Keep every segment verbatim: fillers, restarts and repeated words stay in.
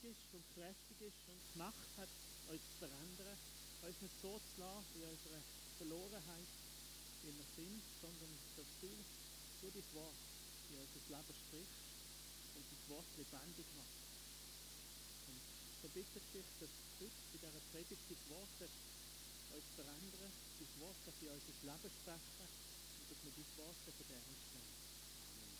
ist und kräftig ist und die Macht hat, uns zu verändern, uns nicht so zu lassen in unserer Verlorenheit, wie wir sind, sondern dass du durch dein Wort in unser Leben sprichst und das Wort lebendig machst. Und so bitte ich dich, dass heute bei dieser Predigt dein Wort uns verändern, dein Wort, dass wir unser Leben sprechen und dass wir dein Wort ernst nehmen. Amen.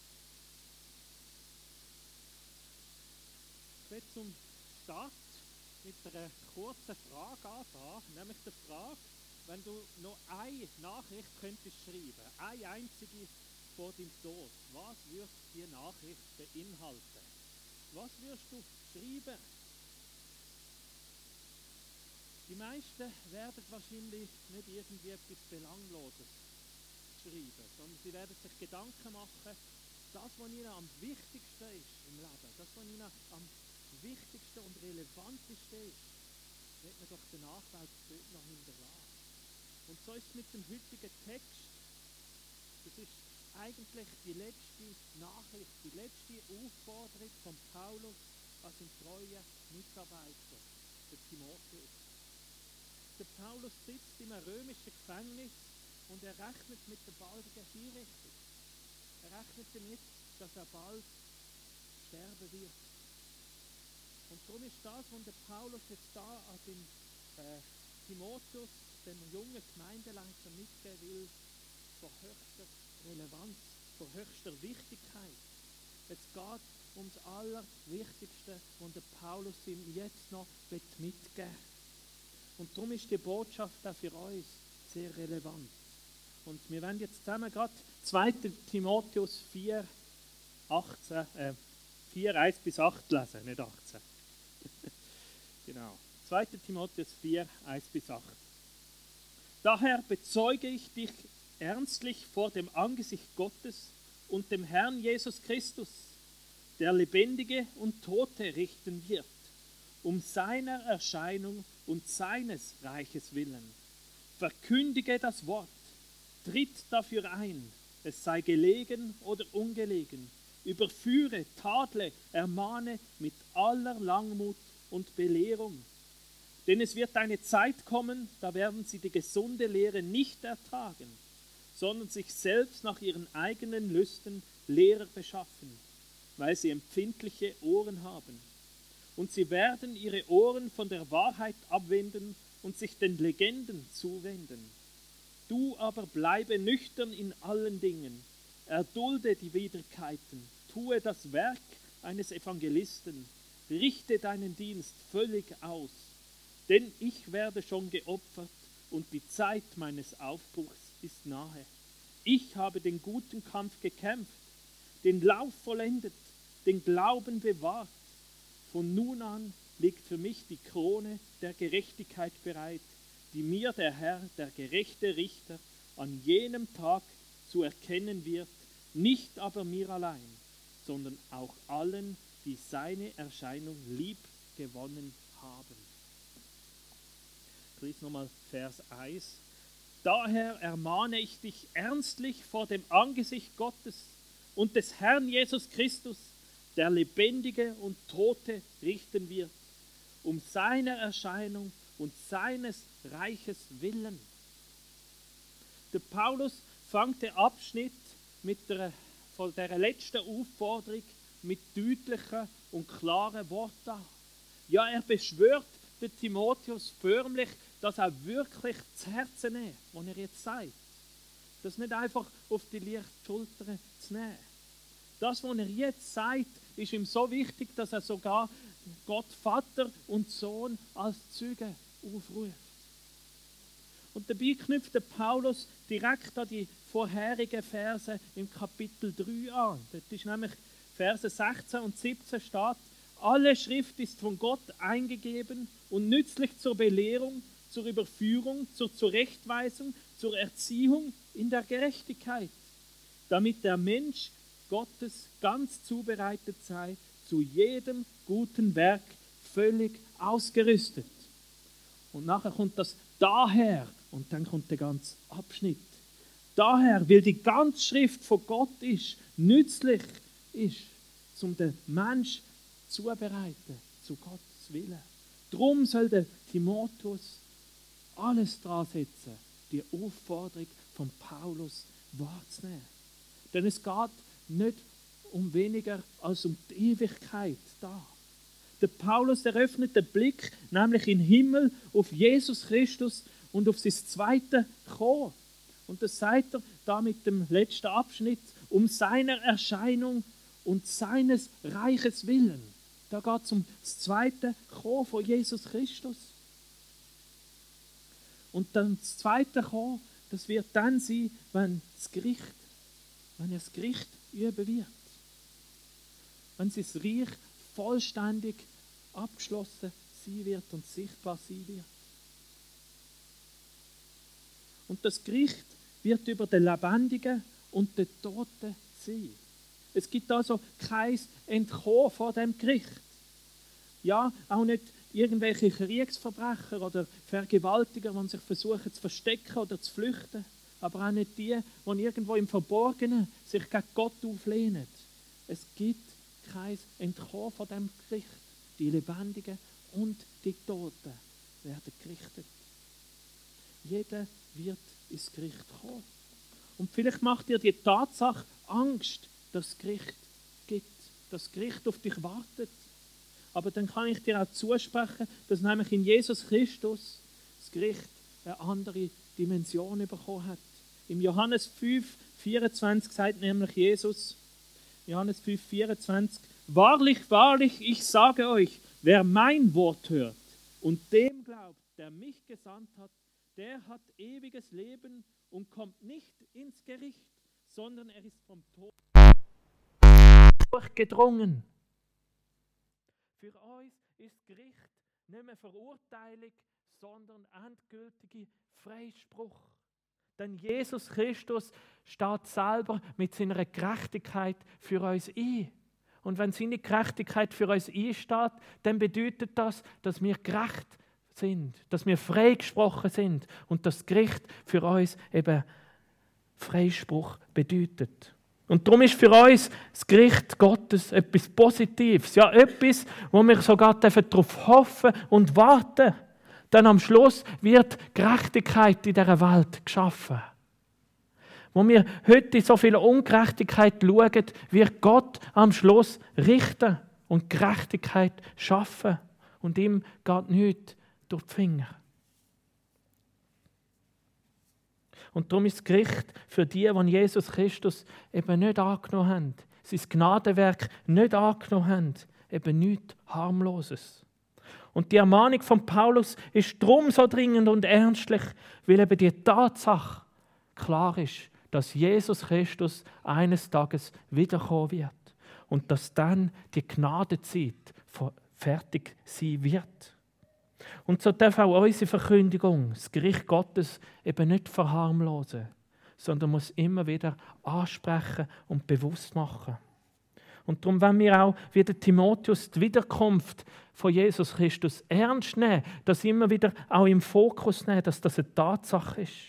Ich will zum Start mit einer kurzen Frage anfangen, nämlich der Frage, wenn du noch eine Nachricht könntest schreiben, eine einzige vor deinem Tod, was würde diese Nachricht beinhalten? Was würdest du schreiben? Die meisten werden wahrscheinlich nicht irgendwie etwas Belangloses schreiben, sondern sie werden sich Gedanken machen, das, was ihnen am wichtigsten ist im Leben, das, was ihnen am wichtigsten und relevantesten ist, wird man doch der Nachwelt dort noch hinterlassen. Und so ist es mit dem heutigen Text. Das ist eigentlich die letzte Nachricht, die letzte Aufforderung von Paulus als ein treuer Mitarbeiter, der Timotheus. Der Paulus sitzt in einem römischen Gefängnis und er rechnet mit der baldigen Hinrichtung. Er rechnet damit, dass er bald sterben wird. Und darum ist das, was der Paulus jetzt da an den äh, Timotheus, dem jungen Gemeindeleiter, mitgeben will, von höchster Relevanz, von höchster Wichtigkeit. Es geht um das Allerwichtigste, was der Paulus ihm jetzt noch mitgeben will. Und darum ist die Botschaft auch für uns sehr relevant. Und wir werden jetzt zusammen gerade zweiter Timotheus vier, achtzehn, äh, vier, eins bis acht lesen, nicht achtzehn. Genau. zweiter Timotheus vier, eins bis acht. Daher bezeuge ich dich ernstlich vor dem Angesicht Gottes und dem Herrn Jesus Christus, der Lebendige und Tote richten wird, um seiner Erscheinung und seines Reiches willen. Verkündige das Wort, tritt dafür ein, es sei gelegen oder ungelegen, überführe, tadle, ermahne mit aller Langmut und Belehrung. Denn es wird eine Zeit kommen, da werden sie die gesunde Lehre nicht ertragen, sondern sich selbst nach ihren eigenen Lüsten Lehrer beschaffen, weil sie empfindliche Ohren haben. Und sie werden ihre Ohren von der Wahrheit abwenden und sich den Legenden zuwenden. Du aber bleibe nüchtern in allen Dingen, erdulde die Widrigkeiten, tue das Werk eines Evangelisten, richte deinen Dienst völlig aus, denn ich werde schon geopfert und die Zeit meines Aufbruchs ist nahe. Ich habe den guten Kampf gekämpft, den Lauf vollendet, den Glauben bewahrt. Von nun an liegt für mich die Krone der Gerechtigkeit bereit, die mir der Herr, der gerechte Richter, an jenem Tag zu erkennen wird, nicht aber mir allein, sondern auch allen, die seine Erscheinung lieb gewonnen haben. Ich lese nochmal Vers eins. Daher ermahne ich dich ernstlich vor dem Angesicht Gottes und des Herrn Jesus Christus, der Lebendige und Tote richten wird, um seiner Erscheinung und seines Reiches willen. Der Paulus fängt den Abschnitt mit der, von der letzten Aufforderung mit deutlichen und klaren Worten an. Ja, er beschwört den Timotheus förmlich, dass er wirklich zu Herzen nimmt, was er jetzt sagt. Das nicht einfach auf die leichte Schulter zu nehmen. Das, was er jetzt sagt, ist ihm so wichtig, dass er sogar Gott Vater und Sohn als Zeugen aufruft. Und dabei knüpft der Paulus direkt an die vorherigen Verse im Kapitel drei an. Dort ist nämlich Verse sechzehn und siebzehn steht: Alle Schrift ist von Gott eingegeben und nützlich zur Belehrung, zur Überführung, zur Zurechtweisung, zur Erziehung in der Gerechtigkeit, damit der Mensch Gottes ganz zubereitet sei, zu jedem guten Werk völlig ausgerüstet. Und nachher kommt das daher und dann kommt der ganze Abschnitt. Daher, weil die ganze Schrift von Gott ist, nützlich ist, um den Mensch zubereiten, zu Gottes Willen. Darum soll der Timotheus alles daran setzen, die Aufforderung von Paulus wahrzunehmen. Denn es geht nicht um weniger als um die Ewigkeit da. Der Paulus eröffnet den Blick nämlich in den Himmel auf Jesus Christus und auf sein zweites Kommen. Und das sagt er da mit dem letzten Abschnitt, um seiner Erscheinung und seines Reiches willen. Da geht es um das zweite Kommen von Jesus Christus. Und dann das zweite Kommen, das wird dann sein, wenn das Gericht, wenn er das Gericht üben wird. Wenn sein Reich vollständig abgeschlossen sein wird und sichtbar sein wird. Und das Gericht wird über den Lebendigen und den Toten sein. Es gibt also kein Entkommen vor dem Gericht. Ja, auch nicht irgendwelche Kriegsverbrecher oder Vergewaltiger, die sich versuchen zu verstecken oder zu flüchten. Aber auch nicht die, die irgendwo im Verborgenen sich gegen Gott auflehnen. Es gibt kein Entkommen vor dem Gericht. Die Lebendigen und die Toten werden gerichtet. Jeder wird ins Gericht kommen. Und vielleicht macht dir die Tatsache Angst, dass es Gericht gibt, dass das Gericht auf dich wartet. Aber dann kann ich dir auch zusprechen, dass nämlich in Jesus Christus das Gericht eine andere Dimension bekommen hat. Im Johannes fünf, vierundzwanzig sagt nämlich Jesus, Johannes fünf, vierundzwanzig, wahrlich, wahrlich, ich sage euch, wer mein Wort hört und dem glaubt, der mich gesandt hat, der hat ewiges Leben und kommt nicht ins Gericht, sondern er ist vom Tod durchgedrungen. Für uns ist Gericht nicht mehr Verurteilung, sondern endgültiger Freispruch. Denn Jesus Christus steht selber mit seiner Gerechtigkeit für uns ein. Und wenn seine Gerechtigkeit für uns einsteht, dann bedeutet das, dass wir gerecht sind, dass wir freigesprochen sind und das Gericht für uns eben Freispruch bedeutet. Und darum ist für uns das Gericht Gottes etwas Positives, ja etwas, wo wir sogar darauf hoffen und warten. Denn am Schluss wird Gerechtigkeit in dieser Welt geschaffen. Wo wir heute so viel Ungerechtigkeit schauen, wird Gott am Schluss richten und Gerechtigkeit schaffen. Und ihm geht nichts durch die Finger. Und darum ist das Gericht für die, die Jesus Christus eben nicht angenommen haben, sein Gnadenwerk nicht angenommen haben, eben nichts Harmloses. Und die Ermahnung von Paulus ist darum so dringend und ernstlich, weil eben die Tatsache klar ist, dass Jesus Christus eines Tages wiederkommen wird und dass dann die Gnadenzeit fertig sein wird. Und so darf auch unsere Verkündigung das Gericht Gottes eben nicht verharmlosen, sondern muss immer wieder ansprechen und bewusst machen. Und darum wollen wir auch wie der Timotheus die Wiederkunft von Jesus Christus ernst nehmen, das immer wieder auch im Fokus nehmen, dass das eine Tatsache ist.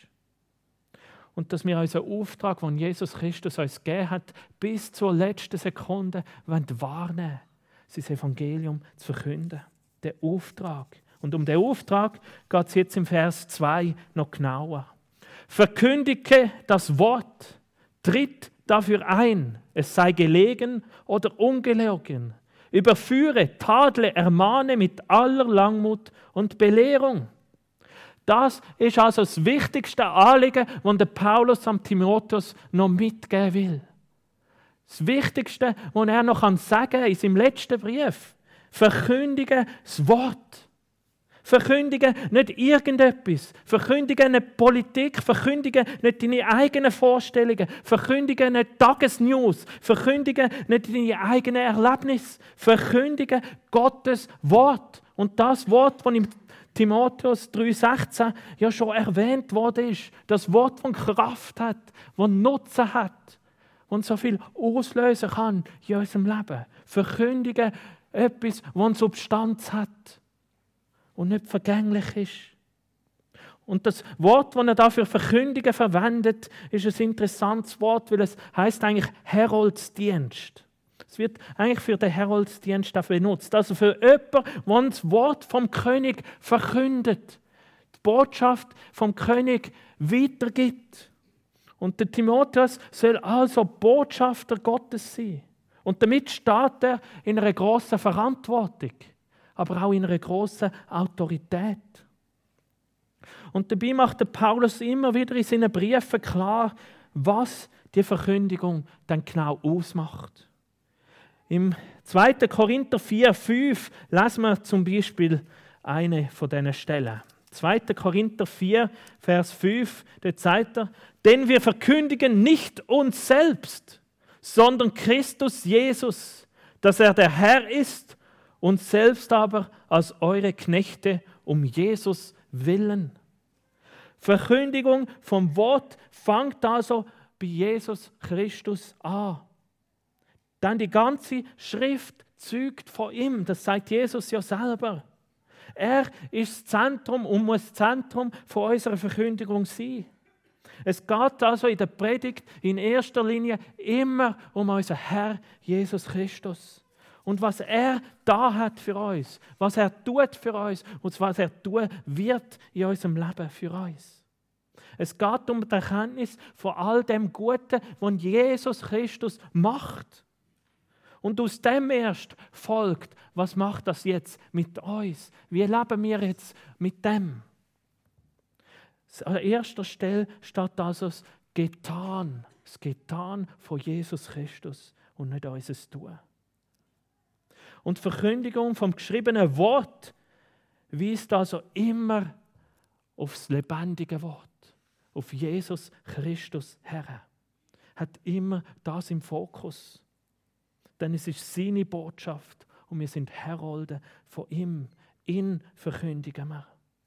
Und dass wir unseren Auftrag, den Jesus Christus uns gegeben hat, bis zur letzten Sekunde wahrnehmen, sein Evangelium zu verkünden. Der Auftrag. Und um den Auftrag geht es jetzt im Vers zwei noch genauer. Verkündige das Wort, tritt dafür ein, es sei gelegen oder ungelegen. Überführe, tadle, ermahne mit aller Langmut und Belehrung. Das ist also das wichtigste Anliegen, das der Paulus am Timotheus noch mitgeben will. Das Wichtigste, was er noch sagen kann in seinem letzten Brief. Verkündige das Wort. Verkündige nicht irgendetwas. Verkündige nicht Politik. Verkündige nicht deine eigenen Vorstellungen. Verkündige nicht Tagesnews. Verkündige nicht deine eigenen Erlebnisse. Verkündige Gottes Wort. Und das Wort, das im Timotheus drei sechzehn ja schon erwähnt worden ist. Das Wort, das Kraft hat, das Nutzen hat und so viel auslösen kann in unserem Leben. Verkündige etwas, das Substanz hat und nicht vergänglich ist. Und das Wort, das er dafür verkündigen verwendet, ist ein interessantes Wort, weil es heißt eigentlich Heroldsdienst. Es wird eigentlich für den Heroldsdienst benutzt. Also für jemanden, der das Wort vom König verkündet, die Botschaft vom König weitergibt. Und der Timotheus soll also Botschafter Gottes sein. Und damit steht er in einer grossen Verantwortung, aber auch in einer grossen Autorität. Und dabei macht der Paulus immer wieder in seinen Briefen klar, was die Verkündigung dann genau ausmacht. Im zweiten Korinther vier, fünf lesen wir zum Beispiel eine von diesen Stellen. zweiter Korinther vier, Vers fünf, dort sagt er, denn wir verkündigen nicht uns selbst, sondern Christus Jesus, dass er der Herr ist, uns selbst aber als eure Knechte um Jesus willen. Verkündigung vom Wort fängt also bei Jesus Christus an. Dann die ganze Schrift zeugt von ihm, das sagt Jesus ja selber. Er ist das Zentrum und muss das Zentrum von unserer Verkündigung sein. Es geht also in der Predigt in erster Linie immer um unseren Herr Jesus Christus. Und was er da hat für uns, was er tut für uns und was er tun wird in unserem Leben für uns. Es geht um die Erkenntnis von all dem Guten, was Jesus Christus macht. Und aus dem erst folgt, was macht das jetzt mit uns? Wie leben wir jetzt mit dem? An erster Stelle steht also das Getan, das Getan von Jesus Christus und nicht unser Tun. Und die Verkündigung vom geschriebenen Wort weist also immer auf das lebendige Wort, auf Jesus Christus her. Hat immer das im Fokus. Denn es ist seine Botschaft und wir sind Herolde von ihm. Ihn verkündigen wir.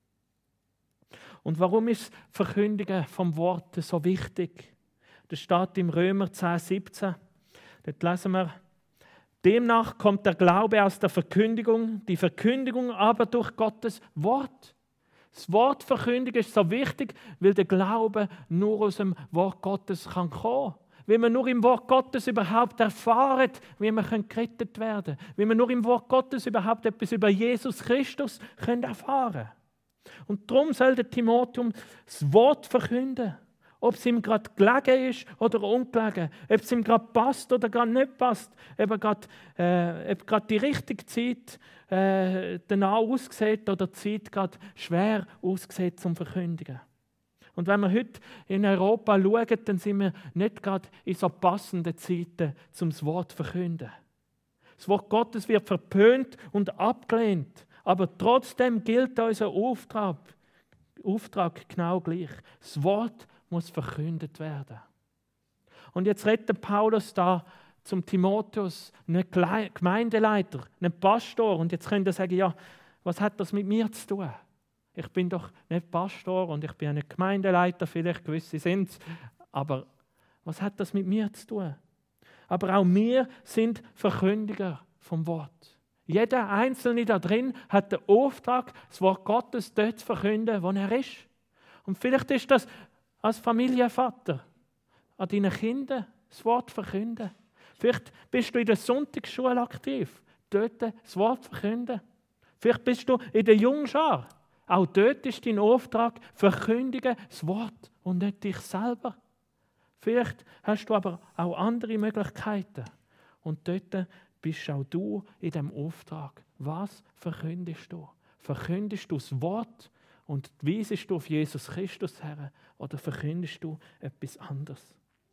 Und warum ist das Verkündigen vom Wort so wichtig? Das steht im Römer zehn, siebzehn. Dort lesen wir, demnach kommt der Glaube aus der Verkündigung, die Verkündigung aber durch Gottes Wort. Das Wort verkündigen ist so wichtig, weil der Glaube nur aus dem Wort Gottes kann kommen. Weil wir nur im Wort Gottes überhaupt erfahren, wie wir gerettet werden können. Weil wir nur im Wort Gottes überhaupt etwas über Jesus Christus erfahren können. Und darum soll der Timotheus das Wort verkünden. Ob es ihm gerade gelegen ist oder ungelegen. Ob es ihm gerade passt oder gerade nicht passt. Ob er gerade, äh, ob gerade die richtige Zeit äh, danach aussieht oder die Zeit gerade schwer aussieht zum Verkündigen. Und wenn wir heute in Europa schauen, dann sind wir nicht gerade in so passenden Zeiten, um das Wort zu verkünden. Das Wort Gottes wird verpönt und abgelehnt. Aber trotzdem gilt unser Auftrag, Auftrag genau gleich. Das Wort muss verkündet werden. Und jetzt redet Paulus da zum Timotheus, nicht Gemeindeleiter, nicht Pastor. Und jetzt könnt ihr sagen, ja, was hat das mit mir zu tun? Ich bin doch nicht Pastor und ich bin nicht Gemeindeleiter, vielleicht gewisse sind es. Aber was hat das mit mir zu tun? Aber auch wir sind Verkündiger vom Wort. Jeder Einzelne da drin hat den Auftrag, das Wort Gottes dort zu verkünden, wo er ist. Und vielleicht ist das als Familienvater an deinen Kindern das Wort verkünden. Vielleicht bist du in der Sonntagsschule aktiv, dort das Wort verkünden. Vielleicht bist du in der Jungschar. Auch dort ist dein Auftrag, verkündigen das Wort und nicht dich selber. Vielleicht hast du aber auch andere Möglichkeiten. Und dort bist auch du in diesem Auftrag. Was verkündest du? Verkündest du das Wort und weisest du auf Jesus Christus her oder verkündest du etwas anderes?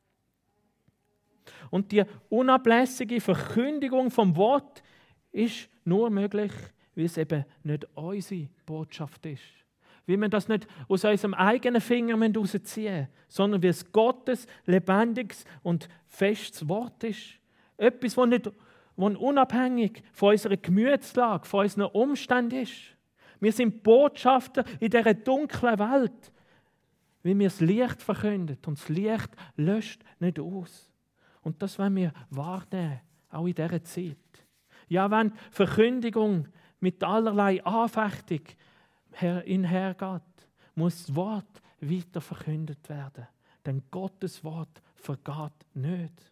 Und die unablässige Verkündigung vom Wort ist nur möglich, weil es eben nicht unsere Botschaft ist. Weil wir das nicht aus unserem eigenen Finger herausziehen müssen, sondern weil es Gottes lebendiges und festes Wort ist. Etwas, das nicht das unabhängig von unserer Gemütslage, von unseren Umständen ist. Wir sind Botschafter in dieser dunklen Welt, weil wir das Licht verkünden und das Licht löscht nicht aus. Und das wollen wir wahrnehmen, auch in dieser Zeit. Ja, wenn die Verkündigung mit allerlei Anfechtung einhergeht, muss das Wort weiter verkündet werden. Denn Gottes Wort vergeht nicht.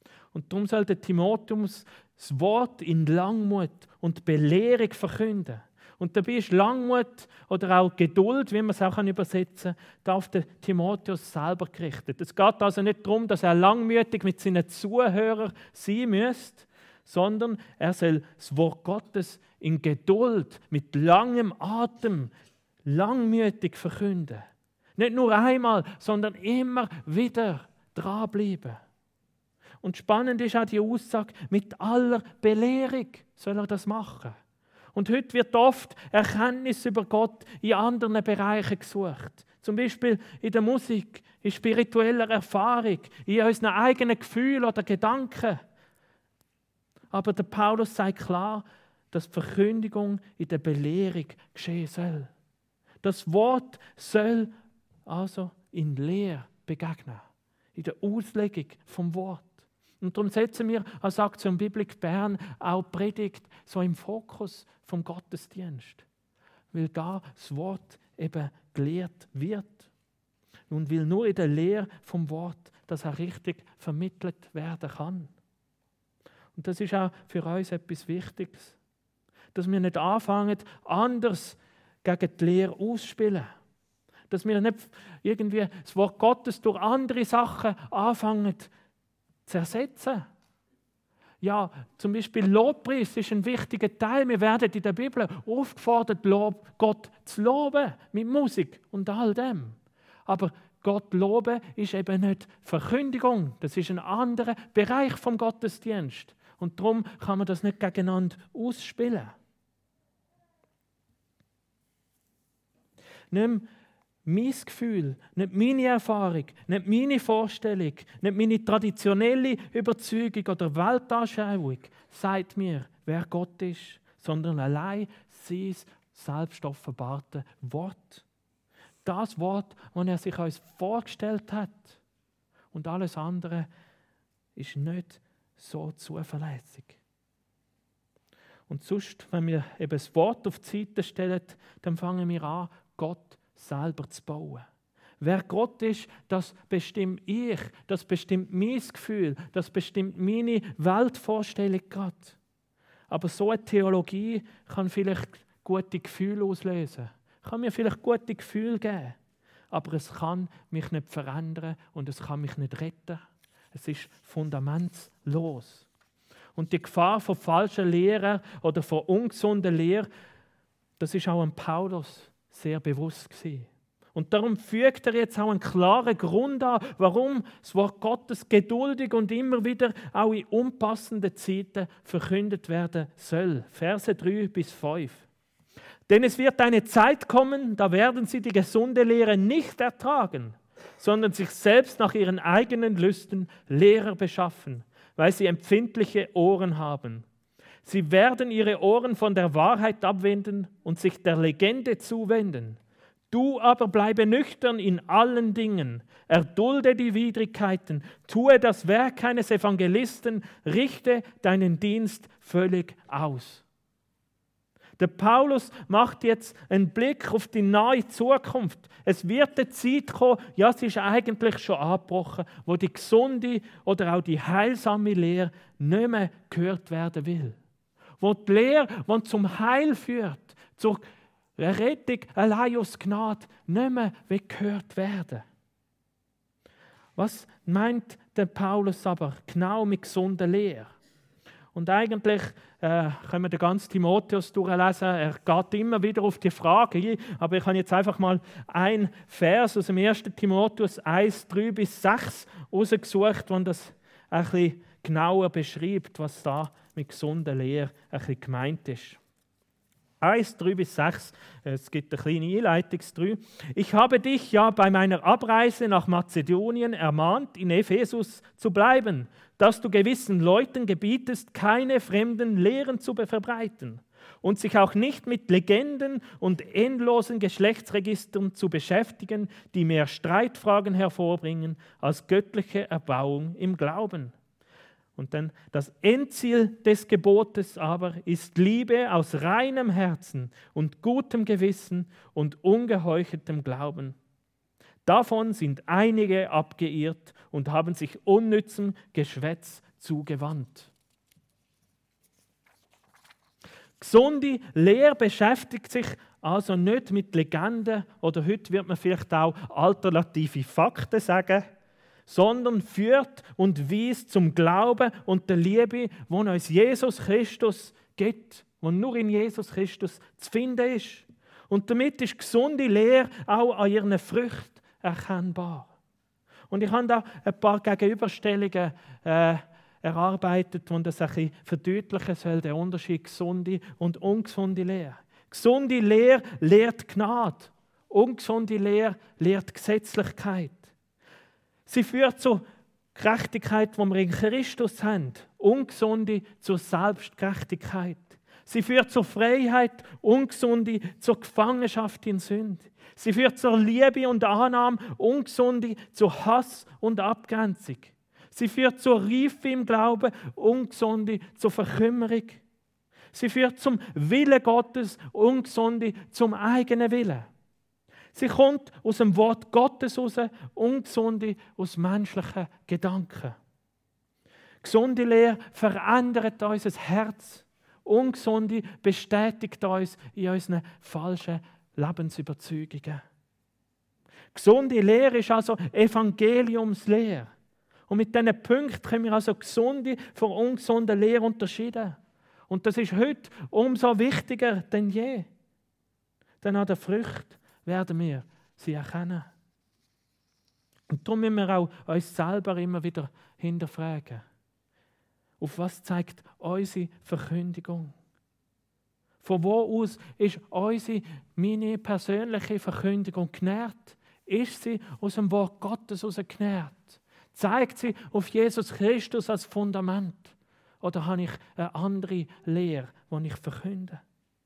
Und darum soll der Timotheus das Wort in Langmut und Belehrung verkünden. Und dabei ist Langmut oder auch Geduld, wie man es auch übersetzen kann, da auf den Timotheus selber gerichtet. Es geht also nicht darum, dass er langmütig mit seinen Zuhörern sein müsste, sondern er soll das Wort Gottes in Geduld, mit langem Atem, langmütig verkünden. Nicht nur einmal, sondern immer wieder dranbleiben. Und spannend ist auch die Aussage, mit aller Belehrung soll er das machen. Und heute wird oft Erkenntnis über Gott in anderen Bereichen gesucht. Zum Beispiel in der Musik, in spiritueller Erfahrung, in unseren eigenen Gefühlen oder Gedanken. Aber der Paulus sagt klar, dass die Verkündigung in der Belehrung geschehen soll. Das Wort soll also in Lehre begegnen, in der Auslegung vom Wort. Und darum setzen wir als Aktion Biblik Bern auch Predigt so im Fokus vom Gottesdienst. Weil da das Wort eben gelehrt wird. Und weil nur in der Lehre vom Wort das auch richtig vermittelt werden kann. Und das ist auch für uns etwas Wichtiges. Dass wir nicht anfangen, anders gegen die Lehre auszuspielen. Dass wir nicht irgendwie das Wort Gottes durch andere Sachen anfangen zu ersetzen. Ja, zum Beispiel Lobpreis ist ein wichtiger Teil. Wir werden in der Bibel aufgefordert, Lob, Gott zu loben mit Musik und all dem. Aber Gott loben ist eben nicht Verkündigung. Das ist ein anderer Bereich vom Gottesdienst. Und darum kann man das nicht gegeneinander ausspielen. Nicht mein Gefühl, nicht meine Erfahrung, nicht meine Vorstellung, nicht meine traditionelle Überzeugung oder Weltanschauung sagt mir, wer Gott ist, sondern allein sein selbst offenbarte Wort. Das Wort, das er sich uns vorgestellt hat. Und alles andere ist nicht so zuverlässig. Und sonst, wenn wir eben das Wort auf die Seite stellen, dann fangen wir an, Gott selber zu bauen. Wer Gott ist, das bestimmt ich, das bestimmt mein Gefühl, das bestimmt meine Weltvorstellung gerade. Aber so eine Theologie kann vielleicht gute Gefühle auslösen, kann mir vielleicht gute Gefühle geben, aber es kann mich nicht verändern und es kann mich nicht retten. Es ist fundamentlos. Und die Gefahr von falschen Lehren oder von ungesunder Lehre, das ist auch an Paulus sehr bewusst gewesen. Und darum fügt er jetzt auch einen klaren Grund an, warum das Wort Gottes geduldig und immer wieder auch in unpassenden Zeiten verkündet werden soll. Verse drei bis fünf. Denn es wird eine Zeit kommen, da werden sie die gesunde Lehre nicht ertragen, sondern sich selbst nach ihren eigenen Lüsten Lehrer beschaffen, weil sie empfindliche Ohren haben. Sie werden ihre Ohren von der Wahrheit abwenden und sich der Legende zuwenden. Du aber bleibe nüchtern in allen Dingen, erdulde die Widrigkeiten, tue das Werk eines Evangelisten, richte deinen Dienst völlig aus. Der Paulus macht jetzt einen Blick auf die nahe Zukunft. Es wird eine Zeit kommen, ja, es ist eigentlich schon angebrochen, wo die gesunde oder auch die heilsame Lehre nicht mehr gehört werden will. Wo die Lehre, die zum Heil führt, zur Rettung allein aus Gnade, nicht mehr gehört werden. Was meint der Paulus aber genau mit gesunder Lehre? Und eigentlich äh, können wir den ganzen Timotheus durchlesen. Er geht immer wieder auf die Frage ein. Aber ich habe jetzt einfach mal einen Vers aus dem ersten Timotheus eins, drei bis sechs rausgesucht, wo das ein bisschen genauer beschreibt, was da mit gesunder Lehre ein bisschen gemeint ist. eins, drei bis sechs, es gibt eine kleine Einleitung. Ich habe dich ja bei meiner Abreise nach Mazedonien ermahnt, in Ephesus zu bleiben, dass du gewissen Leuten gebietest, keine fremden Lehren zu verbreiten und sich auch nicht mit Legenden und endlosen Geschlechtsregistern zu beschäftigen, die mehr Streitfragen hervorbringen als göttliche Erbauung im Glauben. Und dann das Endziel des Gebotes aber ist Liebe aus reinem Herzen und gutem Gewissen und ungeheucheltem Glauben. Davon sind einige abgeirrt und haben sich unnützem Geschwätz zugewandt. Gesunde Lehre beschäftigt sich also nicht mit Legenden oder heute wird man vielleicht auch alternative Fakten sagen, sondern führt und weist zum Glauben und der Liebe, die uns Jesus Christus gibt, die nur in Jesus Christus zu finden ist. Und damit ist gesunde Lehre auch an ihren Früchten erkennbar. Und ich habe da ein paar Gegenüberstellungen äh, erarbeitet, die das ein bisschen verdeutlichen soll, der Unterschied gesunde und ungesunde Lehre. Gesunde Lehre lehrt Gnade, ungesunde Lehre lehrt Gesetzlichkeit. Sie führt zur Gerechtigkeit, die wir in Christus haben, ungesunde zur Selbstgerechtigkeit. Sie führt zur Freiheit, ungesunde zur Gefangenschaft in Sünde. Sie führt zur Liebe und Annahme, ungesunde zu Hass und Abgrenzung. Sie führt zur Reife im Glauben, ungesunde zur Verkümmerung. Sie führt zum Willen Gottes, ungesunde zum eigenen Willen. Sie kommt aus dem Wort Gottes heraus, ungesunde aus menschlichen Gedanken. Gesunde Lehre verändert unser Herz. Ungesunde bestätigt uns in unseren falschen Lebensüberzeugungen. Gesunde Lehre ist also Evangeliumslehre. Und mit diesen Punkten können wir also gesunde von ungesunden Lehre unterscheiden. Und das ist heute umso wichtiger denn je. Denn an der Frucht werden wir sie erkennen. Und darum müssen wir auch uns selber immer wieder hinterfragen. Auf was zeigt unsere Verkündigung? Von wo aus ist unsere, meine persönliche Verkündigung genährt? Ist sie aus dem Wort Gottes heraus genährt? Zeigt sie auf Jesus Christus als Fundament? Oder habe ich eine andere Lehre, die ich verkünde?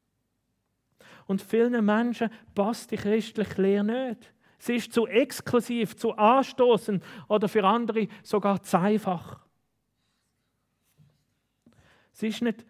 Und vielen Menschen passt die christliche Lehre nicht. Sie ist zu exklusiv, zu anstoßend oder für andere sogar zu einfach. Sie ist nicht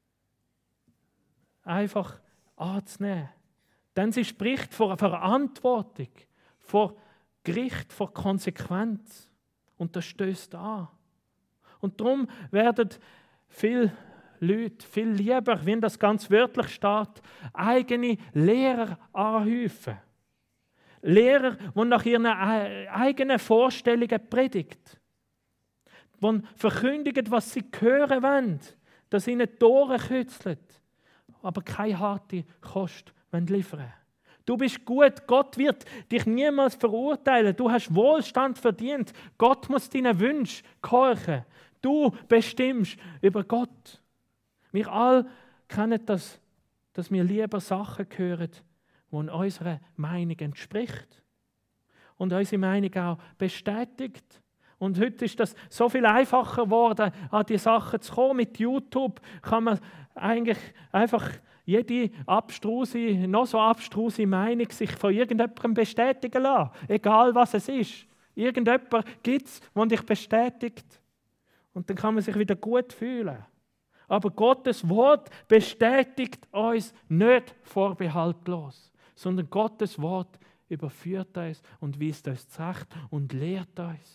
einfach anzunehmen. Denn sie spricht vor Verantwortung, vor Gericht, vor Konsequenz. Und das stößt an. Und darum werden viele Leute viel lieber, wenn das ganz wörtlich steht, eigene Lehrer anhäufen. Lehrer, die nach ihren eigenen Vorstellungen predigt. Die verkündigen, was sie hören wollen, dass ihnen die Ohren kützelt, aber keine harte Kost liefern. Du bist gut, Gott wird dich niemals verurteilen. Du hast Wohlstand verdient. Gott muss deinen Wünschen gehorchen. Du bestimmst über Gott. Wir alle kennen das, dass wir lieber Sachen hören, die unserer Meinung entspricht. Und unsere Meinung auch bestätigt. Und heute ist das so viel einfacher geworden, an die Sachen zu kommen. Mit YouTube kann man eigentlich einfach jede abstruse, noch so abstruse Meinung sich von irgendjemandem bestätigen lassen. Egal was es ist. Irgendjemand gibt es, der dich bestätigt. Und dann kann man sich wieder gut fühlen. Aber Gottes Wort bestätigt uns nicht vorbehaltlos, sondern Gottes Wort überführt uns und weist uns zurecht und lehrt uns.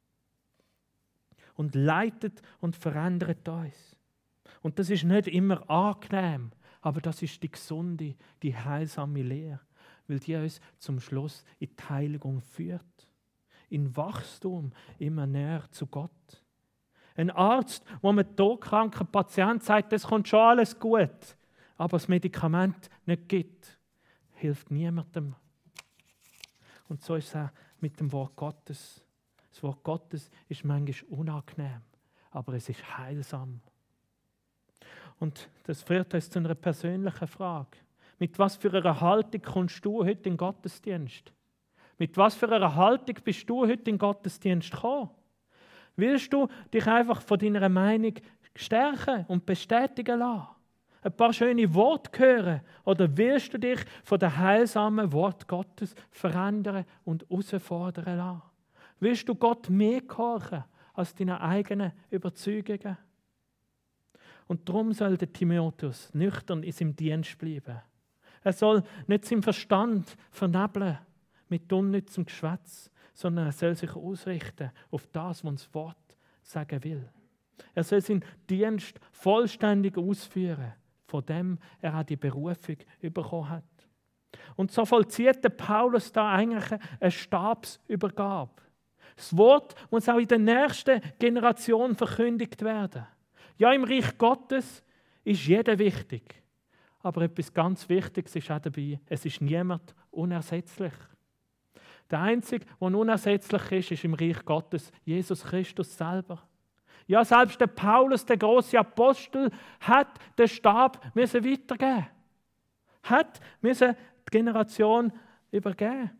Und leitet und verändert uns. Und das ist nicht immer angenehm, aber das ist die gesunde, die heilsame Lehre, weil die uns zum Schluss in die Heiligung führt. In Wachstum immer näher zu Gott. Ein Arzt, wo einem todkranken Patienten sagt, das kommt schon alles gut, aber das Medikament nicht gibt, hilft niemandem. Und so ist es auch mit dem Wort Gottes. Das Wort Gottes ist manchmal unangenehm, aber es ist heilsam. Und das führt uns zu einer persönlichen Frage. Mit was für einer Haltung kommst du heute in den Gottesdienst? Mit was für einer Haltung bist du heute in den Gottesdienst gekommen? Willst du dich einfach von deiner Meinung stärken und bestätigen lassen? Ein paar schöne Worte hören? Oder willst du dich von dem heilsamen Wort Gottes verändern und herausfordern lassen? Willst du Gott mehr gehorchen als deine eigenen Überzeugungen? Und darum soll der Timotheus nüchtern in seinem Dienst bleiben. Er soll nicht seinen Verstand vernebeln mit unnützem Geschwätz, sondern er soll sich ausrichten auf das, was das Wort sagen will. Er soll seinen Dienst vollständig ausführen, von dem er auch die Berufung bekommen hat. Und so vollzieht der Paulus da eigentlich eine Stabsübergabe. Das Wort muss auch in der nächsten Generation verkündigt werden. Ja, im Reich Gottes ist jeder wichtig. Aber etwas ganz Wichtiges ist auch dabei, es ist niemand unersetzlich. Der Einzige, der unersetzlich ist, ist im Reich Gottes Jesus Christus selber. Ja, selbst der Paulus, der große Apostel, hat den Stab müssen weitergeben. Hat müssen die Generation übergeben.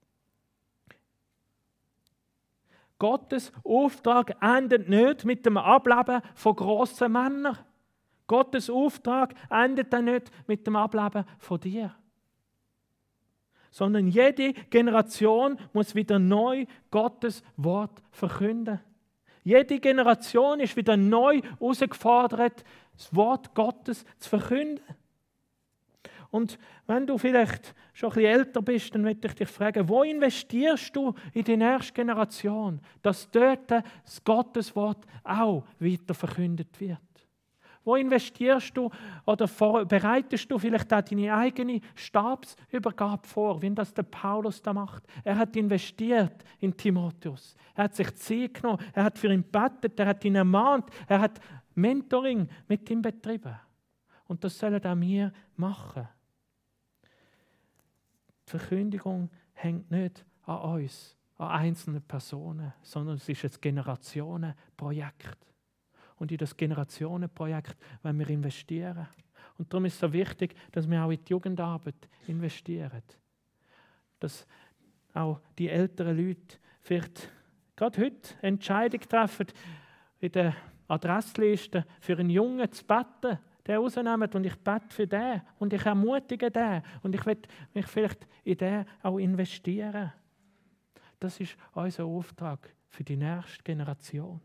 Gottes Auftrag endet nicht mit dem Ableben von grossen Männern. Gottes Auftrag endet dann nicht mit dem Ableben von dir. Sondern jede Generation muss wieder neu Gottes Wort verkünden. Jede Generation ist wieder neu herausgefordert, das Wort Gottes zu verkünden. Und wenn du vielleicht schon ein bisschen älter bist, dann möchte ich dich fragen, wo investierst du in die nächste Generation, dass dort das Gotteswort auch weiter verkündet wird? Wo investierst du oder bereitest du vielleicht auch deine eigene Stabsübergabe vor, wie das der Paulus da macht? Er hat investiert in Timotheus. Er hat sich Zeit genommen, er hat für ihn gebetet, er hat ihn ermahnt, er hat Mentoring mit ihm betrieben. Und das sollen auch wir machen. Die Verkündigung hängt nicht an uns, an einzelnen Personen, sondern es ist ein Generationenprojekt. Und in das Generationenprojekt wollen wir investieren. Und darum ist es so wichtig, dass wir auch in die Jugendarbeit investieren. Dass auch die älteren Leute vielleicht gerade heute Entscheidungen treffen, in der Adressliste für einen Jungen zu beten, den rausnehmen und ich bete für den und ich ermutige den und ich will mich vielleicht in den auch investieren. Das ist unser Auftrag für die nächste Generation.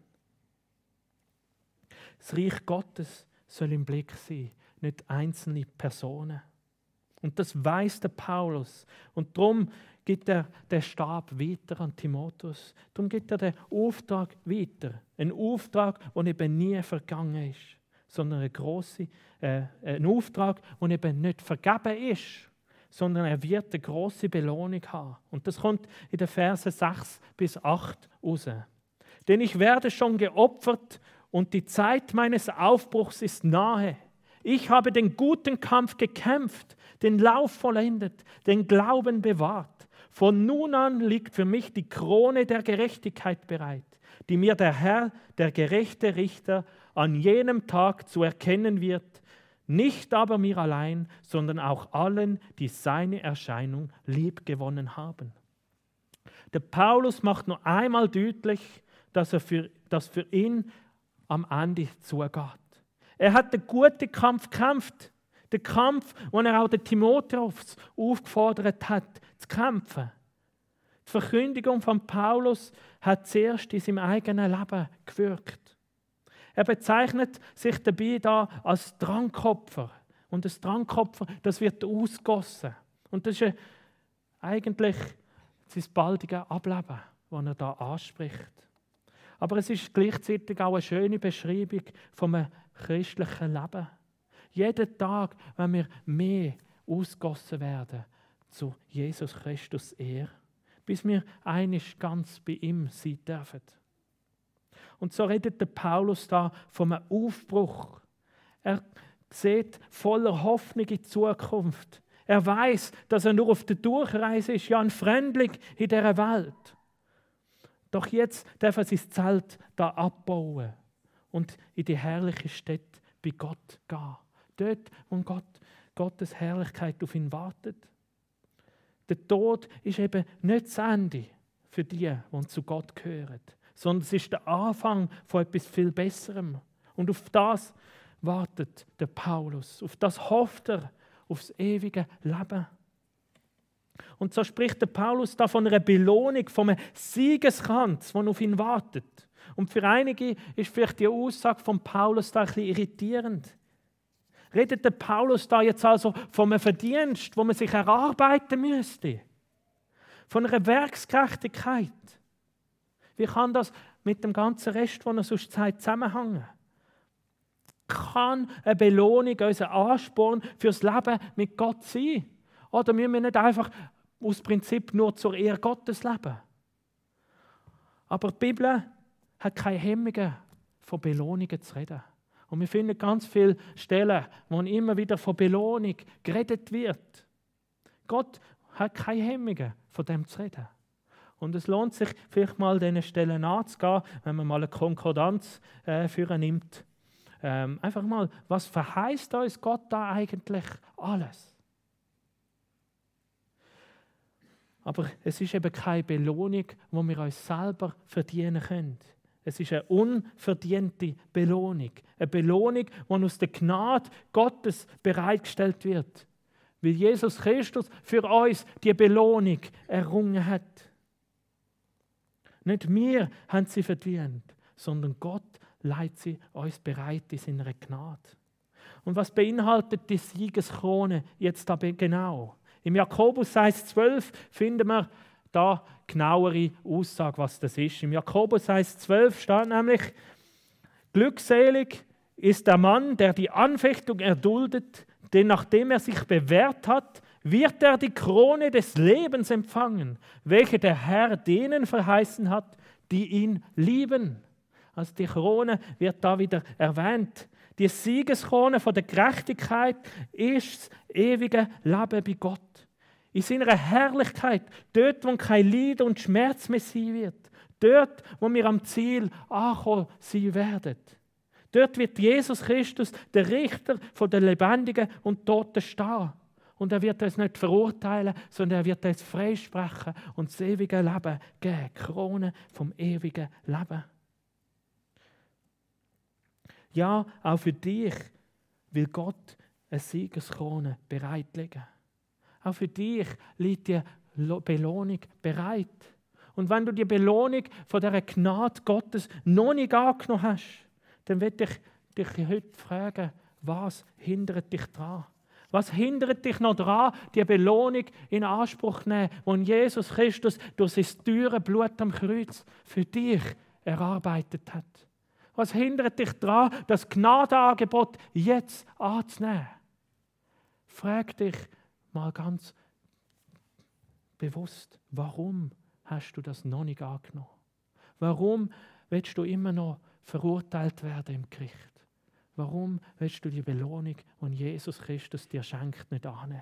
Das Reich Gottes soll im Blick sein, nicht einzelne Personen. Und das weiß der Paulus. Und darum gibt er den Stab weiter an Timotheus. Darum gibt er den Auftrag weiter. Ein Auftrag, der eben nie vergangen ist, sondern eine grosse, äh, ein Auftrag, der eben nicht vergeben ist, sondern er wird eine grosse Belohnung haben. Und das kommt in den Versen sechs bis acht raus. Denn ich werde schon geopfert und die Zeit meines Aufbruchs ist nahe. Ich habe den guten Kampf gekämpft, den Lauf vollendet, den Glauben bewahrt. Von nun an liegt für mich die Krone der Gerechtigkeit bereit, die mir der Herr, der gerechte Richter, an jenem Tag zu erkennen wird, nicht aber mir allein, sondern auch allen, die seine Erscheinung liebgewonnen haben. Der Paulus macht noch einmal deutlich, dass er für, dass für ihn am Ende zugeht. Er hat den guten Kampf gekämpft. Den Kampf, den er auch den Timotheus aufgefordert hat, zu kämpfen. Die Verkündigung von Paulus hat zuerst in seinem eigenen Leben gewirkt. Er bezeichnet sich dabei da als Drangopfer. Und das Drangopfer, das wird ausgossen. Und das ist eigentlich sein baldiges Ableben, das er da anspricht. Aber es ist gleichzeitig auch eine schöne Beschreibung von einem christlichen Leben. Jeden Tag, wenn wir mehr ausgossen werden zu Jesus Christus Ehre, bis wir einig ganz bei ihm sein dürfen. Und so redet der Paulus da von einem Aufbruch. Er sieht voller Hoffnung in die Zukunft. Er weiß, dass er nur auf der Durchreise ist, ja ein Fremdling in dieser Welt. Doch jetzt darf er sein Zelt da abbauen und in die herrliche Stadt bei Gott gehen. Dort, wo Gott, Gottes Herrlichkeit auf ihn wartet. Der Tod ist eben nicht das Ende für die, die zu Gott gehören, sondern es ist der Anfang von etwas viel Besserem. Und auf das wartet der Paulus, auf das hofft er, aufs ewige Leben. Und so spricht der Paulus da von einer Belohnung, von einem Siegeskranz, der auf ihn wartet. Und für einige ist vielleicht die Aussage von Paulus da ein bisschen irritierend. Redet der Paulus da jetzt also von einem Verdienst, wo man sich erarbeiten müsste? Von einer Werksgerechtigkeit. Wie kann das mit dem ganzen Rest, was er sonst sagt, zusammenhängen? Kann eine Belohnung unser Ansporn fürs Leben mit Gott sein? Oder müssen wir nicht einfach aus Prinzip nur zur Ehre Gottes leben? Aber die Bibel hat keine Hemmungen, von Belohnungen zu reden. Und wir finden ganz viele Stellen, wo immer wieder von Belohnung geredet wird. Gott hat keine Hemmungen, von dem zu reden. Und es lohnt sich, vielleicht mal diesen Stellen anzugehen, wenn man mal eine Konkordanz äh, für nimmt. Ähm, einfach mal, was verheißt uns Gott da eigentlich alles? Aber es ist eben keine Belohnung, die wir uns selber verdienen können. Es ist eine unverdiente Belohnung. Eine Belohnung, die aus der Gnade Gottes bereitgestellt wird. Weil Jesus Christus für uns die Belohnung errungen hat. Nicht wir haben sie verdient, sondern Gott leitet sie uns bereit in seiner Gnade. Und was beinhaltet die Siegeskrone jetzt aber genau? Im Jakobus eins zwölf finden wir da genauere Aussage, was das ist. Im Jakobus eins zwölf steht nämlich: Glückselig ist der Mann, der die Anfechtung erduldet, denn nachdem er sich bewährt hat, wird er die Krone des Lebens empfangen, welche der Herr denen verheißen hat, die ihn lieben. Also die Krone wird da wieder erwähnt. Die Siegeskrone von der Gerechtigkeit ist das ewige Leben bei Gott. In seiner Herrlichkeit, dort, wo kein Leid und Schmerz mehr sein wird. Dort, wo wir am Ziel ankommen sein werden. Dort wird Jesus Christus, der Richter von den Lebendigen und Toten, stehen. Und er wird uns nicht verurteilen, sondern er wird uns freisprechen und das ewige Leben geben. Krone vom ewigen Leben. Ja, auch für dich will Gott eine Siegeskrone bereitlegen. Auch für dich liegt die Belohnung bereit. Und wenn du die Belohnung von dieser Gnade Gottes noch nicht angenommen hast, dann will ich dich heute fragen, was hindert dich daran? Was hindert dich noch daran, die Belohnung in Anspruch zu nehmen, die Jesus Christus durch sein teure Blut am Kreuz für dich erarbeitet hat? Was hindert dich daran, das Gnadenangebot jetzt anzunehmen? Frag dich mal ganz bewusst, warum hast du das noch nicht angenommen? Warum willst du immer noch verurteilt werden im Gericht? Warum willst du die Belohnung, die Jesus Christus dir schenkt, nicht annehmen?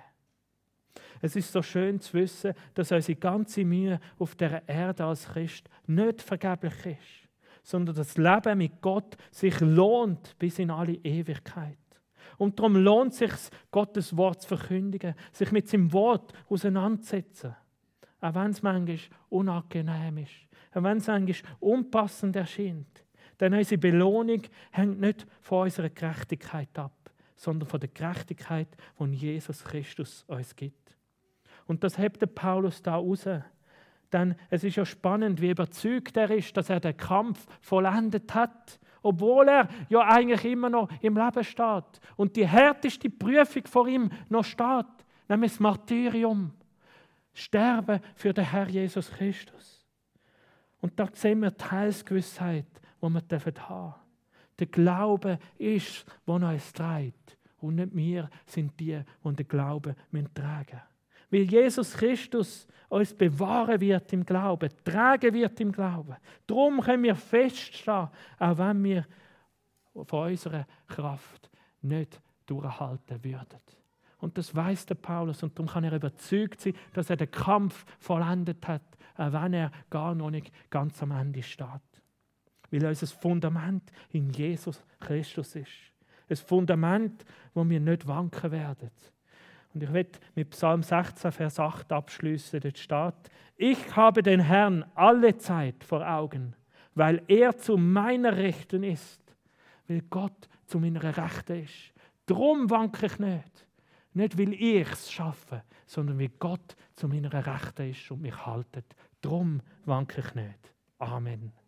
Es ist so schön zu wissen, dass unsere ganze Mühe auf dieser Erde als Christ nicht vergeblich ist, sondern das Leben mit Gott sich lohnt bis in alle Ewigkeit. Und darum lohnt es sich, Gottes Wort zu verkündigen, sich mit seinem Wort auseinanderzusetzen. Auch wenn es manchmal unangenehm ist, auch wenn es manchmal unpassend erscheint. Denn unsere Belohnung hängt nicht von unserer Gerechtigkeit ab, sondern von der Gerechtigkeit, die Jesus Christus uns gibt. Und das hebt der Paulus da raus. Denn es ist ja spannend, wie überzeugt er ist, dass er den Kampf vollendet hat, obwohl er ja eigentlich immer noch im Leben steht. Und die härteste Prüfung vor ihm noch steht, nämlich das Martyrium. Sterben für den Herr Jesus Christus. Und da sehen wir die Heilsgewissheit, die wir haben dürfen. Der Glaube ist, der uns trägt. Und nicht wir sind die, die den Glauben tragen müssen. Weil Jesus Christus uns bewahren wird im Glauben, tragen wird im Glauben. Darum können wir feststehen, auch wenn wir von unserer Kraft nicht durchhalten würden. Und das weiss der Paulus und darum kann er überzeugt sein, dass er den Kampf vollendet hat, auch wenn er gar noch nicht ganz am Ende steht. Weil unser Fundament in Jesus Christus ist. Ein Fundament, wo wir nicht wanken werden. Und ich werde mit Psalm sechzehn, Vers acht abschließen. Dort steht: Ich habe den Herrn alle Zeit vor Augen, weil er zu meiner Rechten ist. Weil Gott zu meiner Rechten ist. Darum wanke ich nicht. Nicht, weil ich es schaffe, sondern weil Gott zu meiner Rechten ist und mich haltet. Darum wanke ich nicht. Amen.